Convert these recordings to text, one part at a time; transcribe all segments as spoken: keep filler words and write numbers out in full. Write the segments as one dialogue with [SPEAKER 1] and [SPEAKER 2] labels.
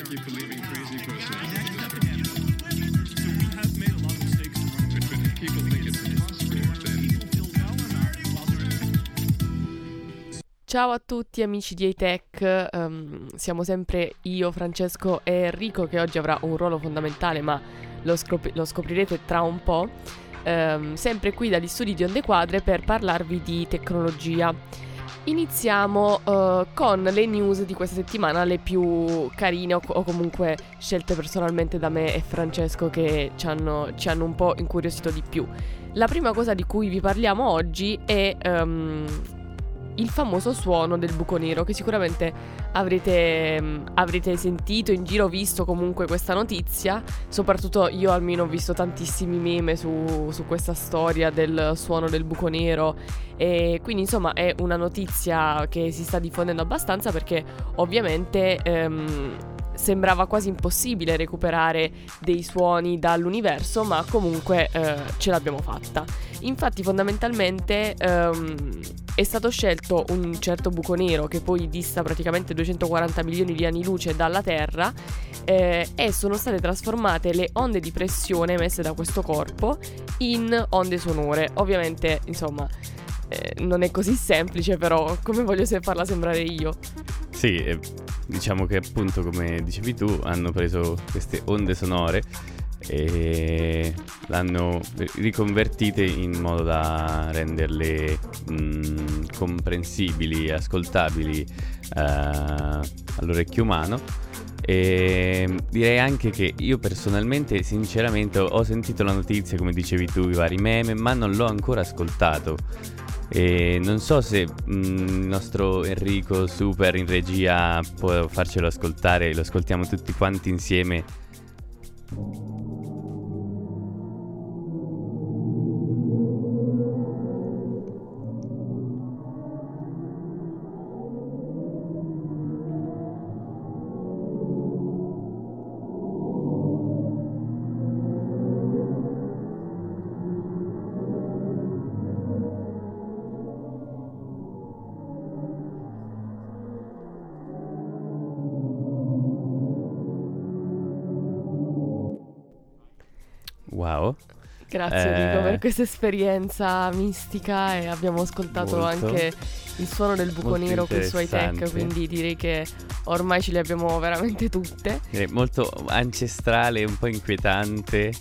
[SPEAKER 1] keep believing crazy person. So we have made a lot of mistakes. But if people think it's impossible, then...
[SPEAKER 2] Ciao a tutti amici di A-Tech, um, siamo sempre io, Francesco e Enrico, che oggi avrà un ruolo fondamentale, ma lo, scop- lo scoprirete tra un po', um, sempre qui dagli studi di Onde Quadre per parlarvi di tecnologia. Iniziamo uh, con le news di questa settimana, le più carine o, o comunque scelte personalmente da me e Francesco, che ci hanno, ci hanno un po' incuriosito di più. La prima cosa di cui vi parliamo oggi è... Um, il famoso suono del buco nero, che sicuramente avrete, mh, avrete sentito in giro, visto comunque questa notizia. Soprattutto io almeno ho visto tantissimi meme su, su questa storia del suono del buco nero, e quindi insomma è una notizia che si sta diffondendo abbastanza, perché ovviamente ehm, sembrava quasi impossibile recuperare dei suoni dall'universo, ma comunque eh, ce l'abbiamo fatta. Infatti fondamentalmente ehm, è stato scelto un certo buco nero, che poi dista praticamente duecentoquaranta milioni di anni luce dalla Terra, eh, e sono state trasformate le onde di pressione emesse da questo corpo in onde sonore. Ovviamente, insomma, eh, non è così semplice, però come voglio se farla sembrare io.
[SPEAKER 3] Sì, eh, diciamo che appunto, come dicevi tu, hanno preso queste onde sonore e l'hanno riconvertite in modo da renderle mh, comprensibili, ascoltabili eh, all'orecchio umano. E direi anche che io personalmente, sinceramente, ho sentito la notizia, come dicevi tu, i vari meme, ma non l'ho ancora ascoltato. E non so se mh, il nostro Enrico super in regia può farcelo ascoltare, lo ascoltiamo tutti quanti insieme. Wow.
[SPEAKER 2] Grazie
[SPEAKER 3] eh,
[SPEAKER 2] Enrico per questa esperienza mistica, e abbiamo ascoltato
[SPEAKER 3] molto,
[SPEAKER 2] anche il suono del buco nero qui su A-Tech, quindi direi che ormai ce le abbiamo veramente tutte.
[SPEAKER 3] È molto ancestrale, un po' inquietante,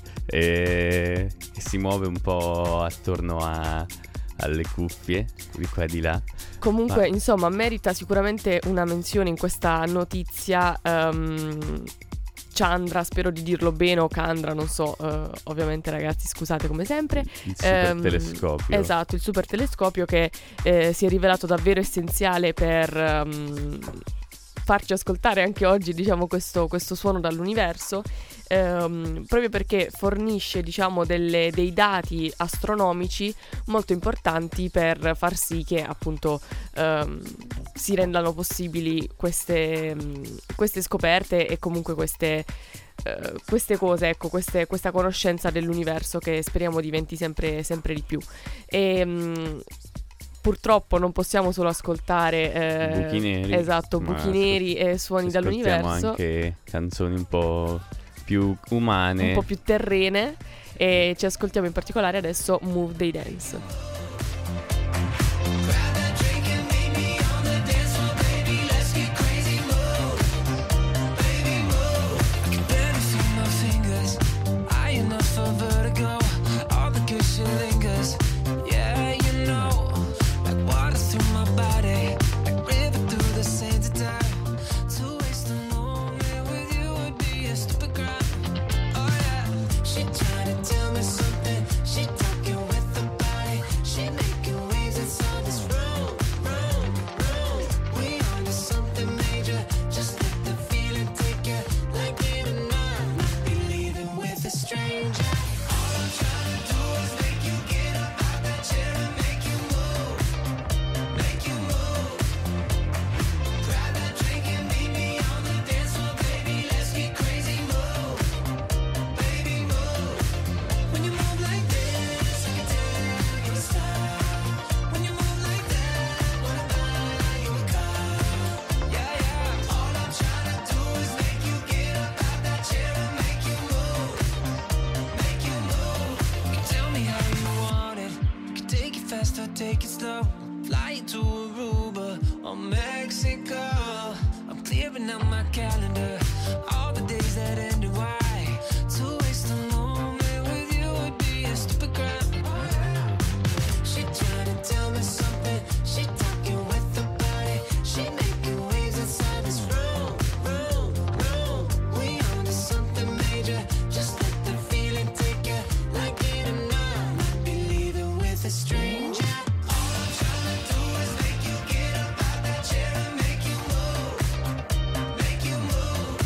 [SPEAKER 3] eh, che si muove un po' attorno a, alle cuffie di qua e di là.
[SPEAKER 2] Comunque,
[SPEAKER 3] Ma...
[SPEAKER 2] insomma, merita sicuramente una menzione in questa notizia um, Chandra, spero di dirlo bene, o Chandra, non so, uh, ovviamente ragazzi scusate come sempre.
[SPEAKER 3] Il super
[SPEAKER 2] um,
[SPEAKER 3] telescopio.
[SPEAKER 2] Esatto, il super telescopio che eh, si è rivelato davvero essenziale per um, farci ascoltare anche oggi, diciamo, questo, questo suono dall'universo, ehm, proprio perché fornisce, diciamo, delle, dei dati astronomici molto importanti per far sì che appunto ehm, si rendano possibili queste, queste scoperte e comunque queste, eh, queste cose, ecco, queste, questa conoscenza dell'universo che speriamo diventi sempre, sempre di più. E mh, purtroppo non possiamo solo ascoltare eh,
[SPEAKER 3] buchi neri,
[SPEAKER 2] esatto, buchi neri e suoni dall'universo,
[SPEAKER 3] anche canzoni un po' più umane,
[SPEAKER 2] un po' più terrene, e ci ascoltiamo in particolare adesso Move They Dance.
[SPEAKER 4] She take it slow. Fly to Aruba or Mexico. I'm clearing out my calendar. All the days that ended, why? To waste a moment with you would be a stupid crime. She trying to tell me something. She talking with the body. She making waves inside this room, room, room. We on to something major. Just let the feeling take you. Like it or not, might be leaving with a stranger. All I'm trying to do is make you get up out that chair and make you move, make you move.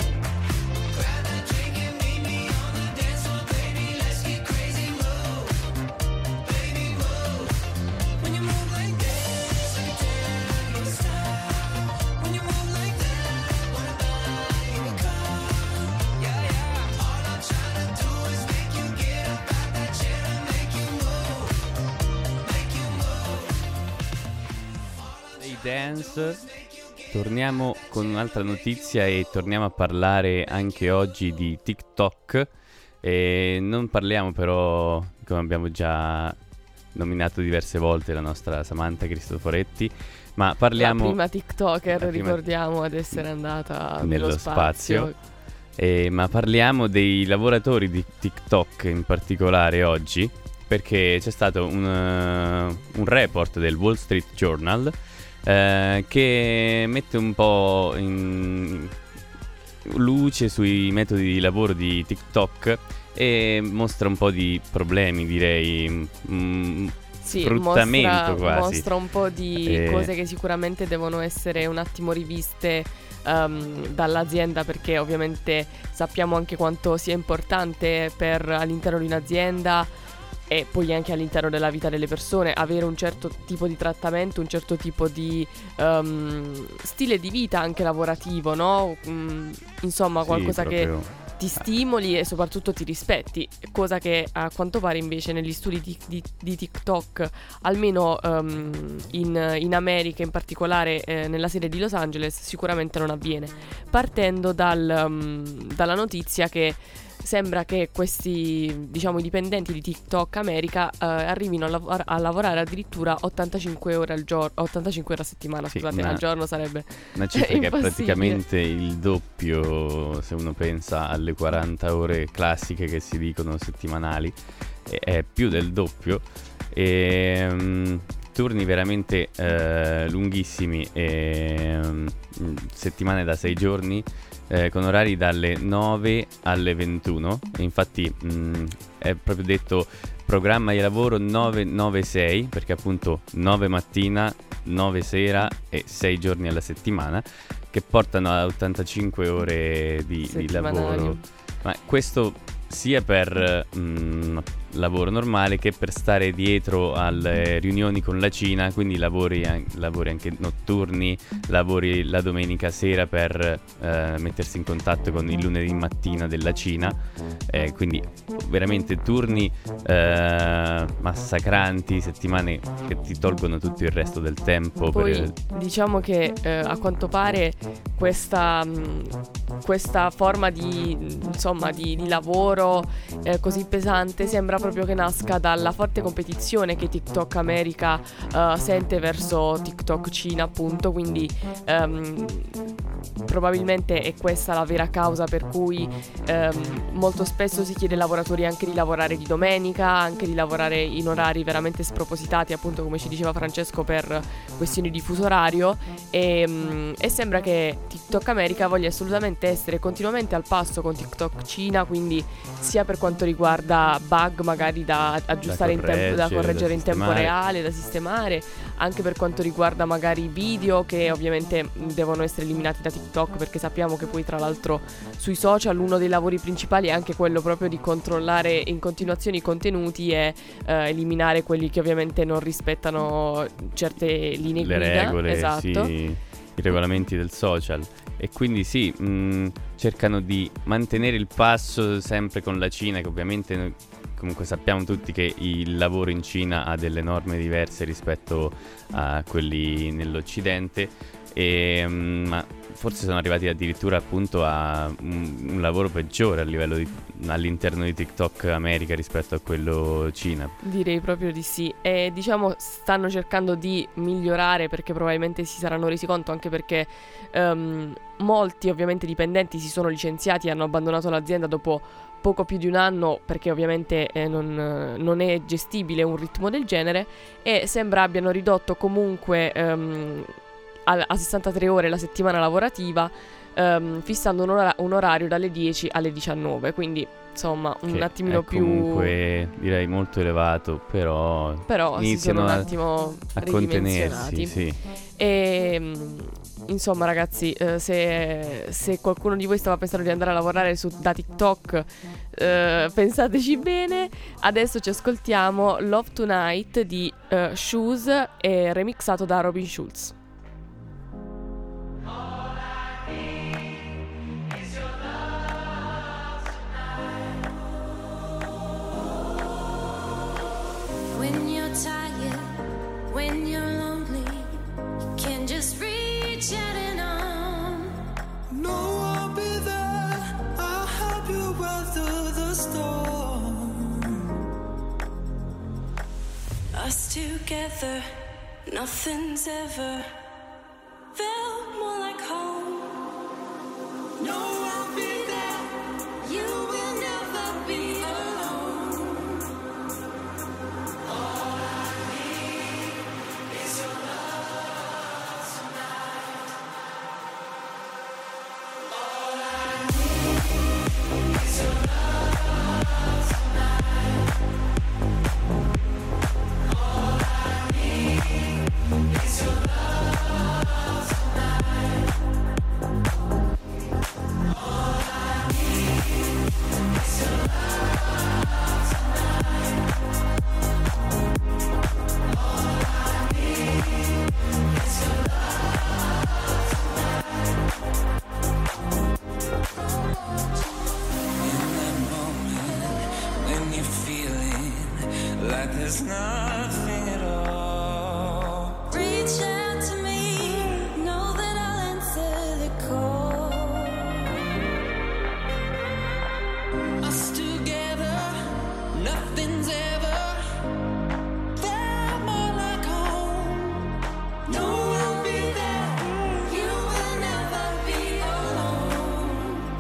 [SPEAKER 4] Grab that drink and meet me on the dance floor, baby. Let's get crazy, move, baby, move. When you move like this, I can tell you stop. When you move like that, wanna buy you a car. Yeah, yeah. All I'm trying to do is make you get up out that chair and make you move, make you move.
[SPEAKER 3] Hey Dance. Torniamo con un'altra notizia e torniamo a parlare anche oggi di TikTok. E non parliamo però, come abbiamo già nominato diverse volte, la nostra Samantha Cristoforetti, ma parliamo
[SPEAKER 2] La prima TikToker,
[SPEAKER 3] la prima-
[SPEAKER 2] ricordiamo, ad essere andata nello,
[SPEAKER 3] nello
[SPEAKER 2] spazio.
[SPEAKER 3] spazio. Eh, ma parliamo dei lavoratori di TikTok in particolare oggi, perché c'è stato un, uh, un report del Wall Street Journal eh, che mette un po' in luce sui metodi di lavoro di TikTok e mostra un po' di problemi, direi, mm,
[SPEAKER 2] Sì,
[SPEAKER 3] sfruttamento
[SPEAKER 2] mostra,
[SPEAKER 3] quasi.
[SPEAKER 2] mostra un po' di
[SPEAKER 3] Eh.
[SPEAKER 2] cose che sicuramente devono essere un attimo riviste ehm, dall'azienda, perché ovviamente sappiamo anche quanto sia importante per all'interno di un'azienda e poi anche all'interno della vita delle persone avere un certo tipo di trattamento, un certo tipo di ehm, stile di vita anche lavorativo, no? Mm, insomma,
[SPEAKER 3] Sì,
[SPEAKER 2] qualcosa che
[SPEAKER 3] proprio.
[SPEAKER 2] ti stimoli e soprattutto ti rispetti, cosa che a quanto pare invece negli studi di, di- di TikTok, almeno ehm, in, in America, in particolare eh, nella sede di Los Angeles, sicuramente non avviene. Partendo dal, ehm, dalla notizia che sembra che questi, diciamo, i dipendenti di TikTok America eh, arrivino a, lav- a lavorare addirittura ottantacinque ore al giorno, ottantacinque ore a settimana,
[SPEAKER 3] Sì,
[SPEAKER 2] scusate,
[SPEAKER 3] una-
[SPEAKER 2] al giorno sarebbe
[SPEAKER 3] Una cifra che è
[SPEAKER 2] impossibile.
[SPEAKER 3] praticamente il doppio se uno pensa alle quaranta ore classiche che si dicono settimanali, e- è più del doppio. E, mm, turni veramente eh, lunghissimi, e, mm, settimane da sei giorni, eh, con orari dalle nove alle ventuno. E infatti mm, è proprio detto programma di lavoro nove nove sei, perché appunto nove mattina, nove sera e sei giorni alla settimana, che portano a ottantacinque ore di, di
[SPEAKER 2] Settimanali.
[SPEAKER 3] lavoro. Ma questo sia per mm, lavoro normale che per stare dietro alle riunioni con la Cina, quindi lavori, an- lavori anche notturni, lavori la domenica sera per eh, mettersi in contatto con il lunedì mattina della Cina, eh, quindi veramente turni eh, massacranti, settimane che ti tolgono tutto il resto del tempo.
[SPEAKER 2] Poi
[SPEAKER 3] per-
[SPEAKER 2] diciamo che eh, a quanto pare questa, mh, questa forma di, insomma, di, di lavoro eh, così pesante sembra proprio che nasca dalla forte competizione che TikTok America eh, sente verso TikTok Cina, appunto. Quindi ehm, probabilmente è questa la vera causa per cui ehm, molto spesso si chiede ai lavoratori anche di lavorare di domenica, anche di lavorare in orari veramente spropositati, appunto come ci diceva Francesco, per questioni di fuso orario. E, mm, e sembra che TikTok America voglia assolutamente essere continuamente al passo con TikTok Cina, quindi sia per quanto riguarda bug magari da aggiustare in tempo, da
[SPEAKER 3] correggere,
[SPEAKER 2] correggere
[SPEAKER 3] da
[SPEAKER 2] in tempo
[SPEAKER 3] sistemare.
[SPEAKER 2] reale, da sistemare, anche per quanto riguarda magari video che ovviamente mh, devono essere eliminati da TikTok, perché sappiamo che poi tra l'altro sui social uno dei lavori principali è anche quello proprio di controllare in continuazione i contenuti e eh, eliminare quelli che ovviamente non rispettano certe linee
[SPEAKER 3] le
[SPEAKER 2] guida.
[SPEAKER 3] regole,
[SPEAKER 2] Esatto.
[SPEAKER 3] sì, i regolamenti del social. E quindi sì, mh, cercano di mantenere il passo sempre con la Cina, che ovviamente noi comunque sappiamo tutti che il lavoro in Cina ha delle norme diverse rispetto a quelli nell'Occidente. E, mh, ma forse sono arrivati addirittura appunto a un, un lavoro peggiore a livello di, all'interno di TikTok America rispetto a quello Cina.
[SPEAKER 2] Direi proprio di sì. E diciamo stanno cercando di migliorare, perché probabilmente si saranno resi conto, anche perché um, molti ovviamente dipendenti si sono licenziati e hanno abbandonato l'azienda dopo poco più di un anno, perché ovviamente eh, non, non è gestibile un ritmo del genere, e sembra abbiano ridotto comunque um, a, a sessantatré ore la settimana lavorativa, um, fissando un, ora- un orario dalle dieci alle diciannove, quindi insomma un
[SPEAKER 3] Che
[SPEAKER 2] attimino
[SPEAKER 3] è
[SPEAKER 2] più
[SPEAKER 3] comunque direi molto elevato, però
[SPEAKER 2] però si sono
[SPEAKER 3] iniziano
[SPEAKER 2] un
[SPEAKER 3] a,
[SPEAKER 2] attimo
[SPEAKER 3] a contenersi,
[SPEAKER 2] ridimensionati.
[SPEAKER 3] sì.
[SPEAKER 2] E mm, insomma ragazzi, eh, se, se qualcuno di voi stava pensando di andare a lavorare su, da TikTok, eh, pensateci bene. Adesso ci ascoltiamo Love Tonight di eh, Shoes, e remixato da Robin Schulz.
[SPEAKER 5] When you're tired, when you're lonely, you can just reach out and on.
[SPEAKER 4] No, I'll be there. I'll help you weather the storm.
[SPEAKER 5] Us together, nothing's ever felt more like home.
[SPEAKER 4] No, I'll be there.
[SPEAKER 5] You will never be alone.
[SPEAKER 4] When you're feeling like there's nothing at all.
[SPEAKER 5] Reach out to me, know that I'll answer the call.
[SPEAKER 4] Us together, nothing's ever felt more like home. No, I'll be there.
[SPEAKER 5] You will never be alone.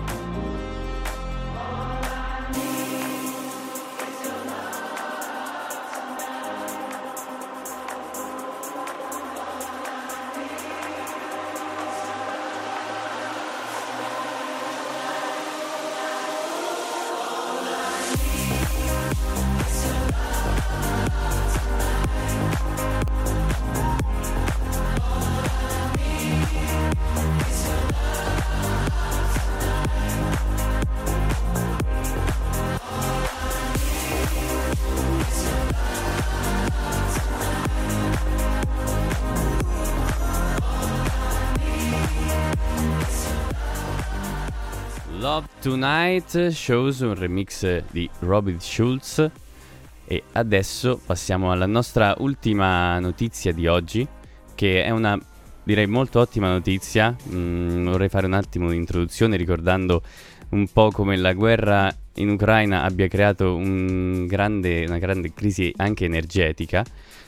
[SPEAKER 3] Love Tonight, Shows, un remix di Robin Schulz. E adesso passiamo alla nostra ultima notizia di oggi, che è una, direi, molto ottima notizia. Mm, vorrei fare un attimo di introduzione ricordando un po' come la guerra in Ucraina abbia creato un grande, una grande crisi anche energetica.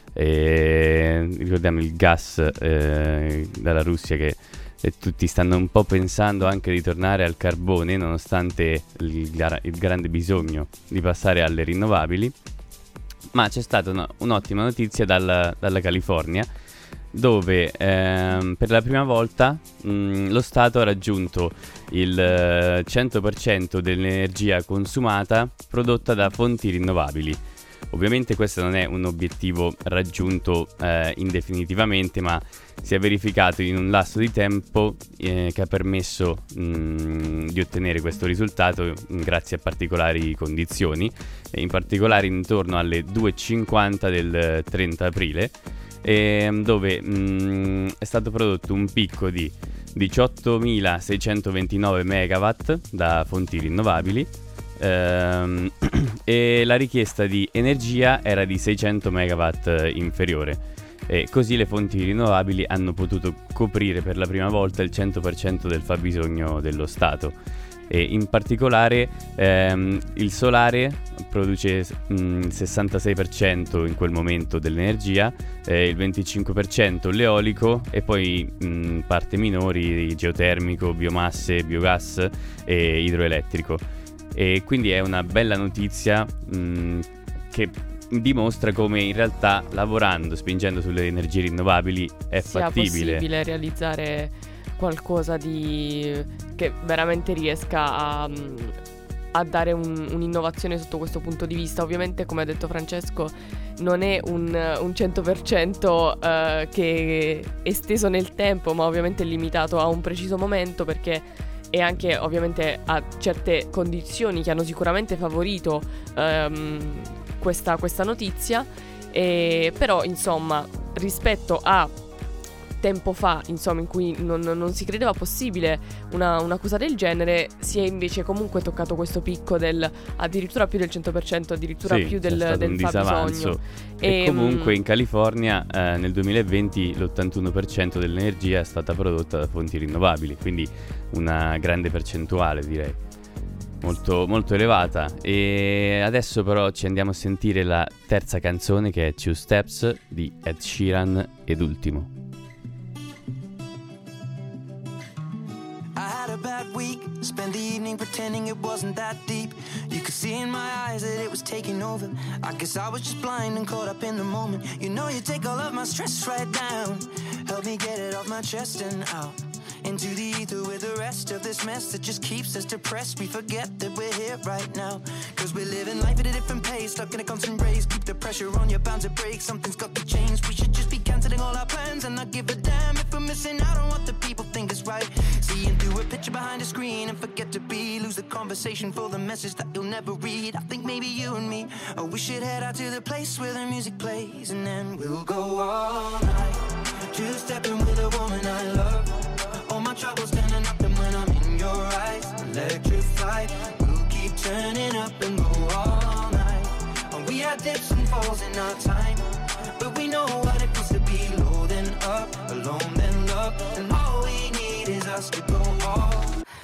[SPEAKER 3] E ricordiamo il gas eh, dalla Russia, che e tutti stanno un po' pensando anche di tornare al carbone, nonostante il, il grande bisogno di passare alle rinnovabili. Ma c'è stata una, un'ottima notizia dalla, dalla California, dove ehm, per la prima volta mh, lo Stato ha raggiunto il eh, cento per cento dell'energia consumata prodotta da fonti rinnovabili. Ovviamente questo non è un obiettivo raggiunto eh, indefinitivamente, ma si è verificato in un lasso di tempo eh, che ha permesso mh, di ottenere questo risultato mh, grazie a particolari condizioni, e in particolare intorno alle due e cinquanta del trenta aprile, e, dove mh, è stato prodotto un picco di diciottomilaseicentoventinove megawatt da fonti rinnovabili. Ehm, e la richiesta di energia era di seicento megawatt inferiore. E così le fonti rinnovabili hanno potuto coprire per la prima volta il cento per cento del fabbisogno dello Stato. E in particolare ehm, il solare produce mh, il sessantasei per cento in quel momento dell'energia, eh, il venticinque per cento l'eolico e poi mh, parte minori geotermico, biomasse, biogas e idroelettrico. E quindi è una bella notizia mh, che dimostra come in realtà lavorando, spingendo sulle energie rinnovabili è
[SPEAKER 2] sia
[SPEAKER 3] fattibile.
[SPEAKER 2] possibile realizzare qualcosa di che veramente riesca a, a dare un, un'innovazione sotto questo punto di vista. Ovviamente, come ha detto Francesco, non è un, un cento per cento uh, che è esteso nel tempo, ma ovviamente è limitato a un preciso momento, perché e anche ovviamente a certe condizioni che hanno sicuramente favorito um, questa, questa notizia. E però insomma, rispetto a tempo fa, insomma, in cui non, non si credeva possibile una, una cosa del genere, si è invece comunque toccato questo picco del addirittura più del cento per cento, addirittura
[SPEAKER 3] sì,
[SPEAKER 2] più del,
[SPEAKER 3] c'è stato
[SPEAKER 2] del
[SPEAKER 3] un
[SPEAKER 2] fabbisogno.
[SPEAKER 3] disavanzo. E, e comunque in California eh, nel duemilaventi l'ottantuno per cento dell'energia è stata prodotta da fonti rinnovabili, quindi una grande percentuale, direi molto, molto elevata. E adesso però ci andiamo a sentire la terza canzone, che è Two Steps di Ed Sheeran ed Ultimo.
[SPEAKER 6] I had a bad week, spent the evening pretending it wasn't that deep. You could see in my eyes that it was taking over. I guess I was just blind and caught up in the moment. You know you take all of my stress right down, help me get it off my chest and out into the ether with the rest of this mess that just keeps us depressed. We forget that we're here right now, cause we're living life at a different pace, stuck in a constant race. Keep the pressure on, you're bound to break. Something's got to change. We should just be cancelling all our plans and not give a damn if we're missing out on what the people think is right. Seeing through a picture behind a screen and forget to be, lose the conversation for the message that you'll never read. I think maybe you and me, oh, we should head out to the place where the music plays, and then we'll go all night, two-stepping with a woman I love. All my troubles standing up, and when I'm in your eyes, electrified. We'll keep turning up and go all night. And we had dips and falls in our time, but we know what it feels to be low then up, alone then love. And all we need is us to go all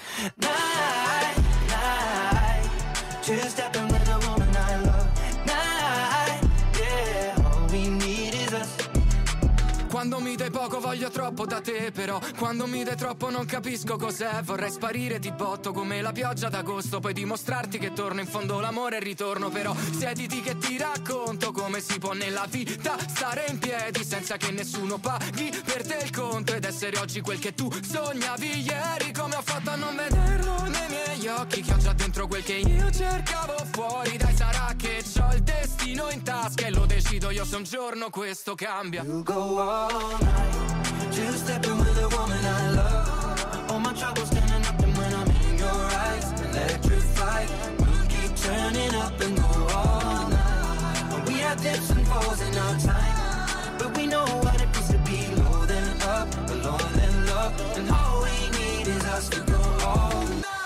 [SPEAKER 6] night, night. Two-stepping with a woman I love. Night, yeah. All we need is us.
[SPEAKER 7] Quando mi dai poco voglio troppo da te, però quando mi dai troppo non capisco cos'è. Vorrei sparire, ti botto come la pioggia d'agosto, poi dimostrarti che torno in fondo l'amore e ritorno. Però siediti che ti racconto come si può nella vita stare in piedi senza che nessuno paghi per te il conto, ed essere oggi quel che tu sognavi ieri. Come ho fatto a non vederlo nei miei occhi, che ho già dentro quel che io cercavo fuori. Dai, sarà che c'ho il destino in tasca e lo decido io se un giorno questo cambia.
[SPEAKER 6] We'll go all night, two-stepping with a woman I love. All my troubles standing up, and when I'm in your eyes, electrified. We'll keep turning up and go all night. And we had dips and falls in our time, but we know what it feels to be low then up, alone then love. And all we need is us to go all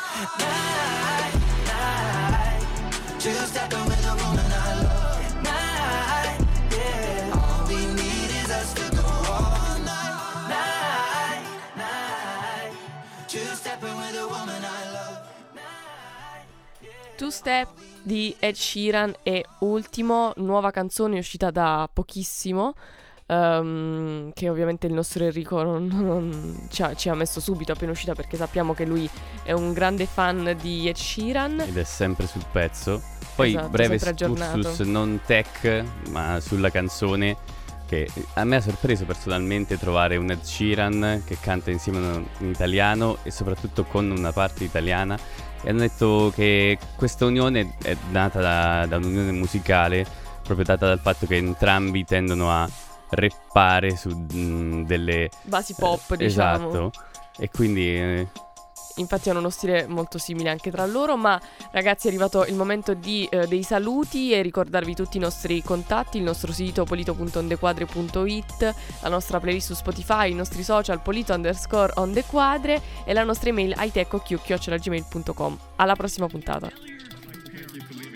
[SPEAKER 6] night, night. Two-stepping with a woman I love. Night, yeah. All we need is us to go all night, night, night. Two-stepping with a woman I love.
[SPEAKER 2] Two Step di Ed Sheeran e Ultimo, nuova canzone uscita da pochissimo, um, che ovviamente il nostro Enrico non, non ci, ha, ci ha messo subito appena uscita, perché sappiamo che lui è un grande fan di Ed Sheeran
[SPEAKER 3] ed è sempre sul pezzo. Poi
[SPEAKER 2] esatto,
[SPEAKER 3] breve
[SPEAKER 2] sempre
[SPEAKER 3] excursus
[SPEAKER 2] aggiornato.
[SPEAKER 3] non tech, ma sulla canzone, che a me ha sorpreso personalmente trovare un Ed Sheeran che canta insieme in italiano e soprattutto con una parte italiana, e hanno detto che questa unione è nata da, da un'unione musicale proprio data dal fatto che entrambi tendono a rappare su mh, delle
[SPEAKER 2] basi pop,
[SPEAKER 3] eh,
[SPEAKER 2] diciamo.
[SPEAKER 3] esatto, e quindi eh,
[SPEAKER 2] infatti hanno uno stile molto simile anche tra loro. Ma ragazzi, è arrivato il momento di, eh, dei saluti, e ricordarvi tutti i nostri contatti: il nostro sito polito punto ondequadre punto it, la nostra playlist su Spotify, i nostri social polito underscore ondequadre e la nostra email iteccoq chiocciola gmail punto com. Alla prossima puntata.
[SPEAKER 1] Thank you for listening.